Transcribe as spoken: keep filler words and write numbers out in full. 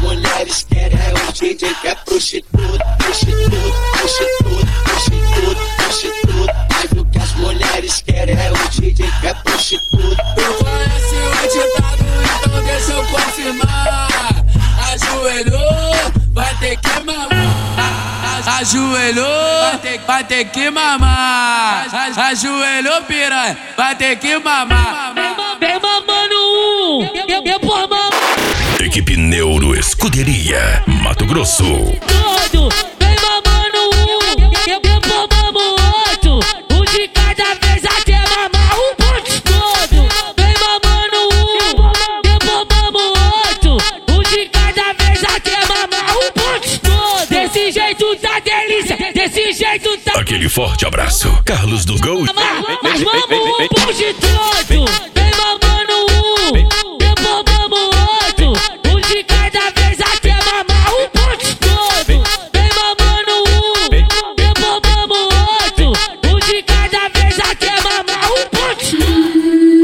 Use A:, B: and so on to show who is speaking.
A: mulheres querem é o D J que é prostituta, prostituta, prostituta, prostituta, prostituta. Mas o que as mulheres querem é o D J que é prostituta.
B: Tu conhece o ditado, então deixa eu confirmar. Ajoelhou, vai ter que mamar. Ajoelhou, vai ter, vai ter que mamar. Ajoelhou, piranha, vai ter que mamar.
C: Vem mamando um, eu por mamar.
D: Equipe Neuro Escuderia, Mato Grosso.
C: Todo, vem mamando um, eu por mamo outro. Um de cada vez até mamar o bonde todo. Vem mamando um, eu por mamo outro. Um de cada vez até mamar o bonde todo. Desse jeito tá delícia, desse jeito tá.
D: Aquele forte abraço, Carlos do Gol.
C: Mas vamos o bonde todo. Vem mamando um.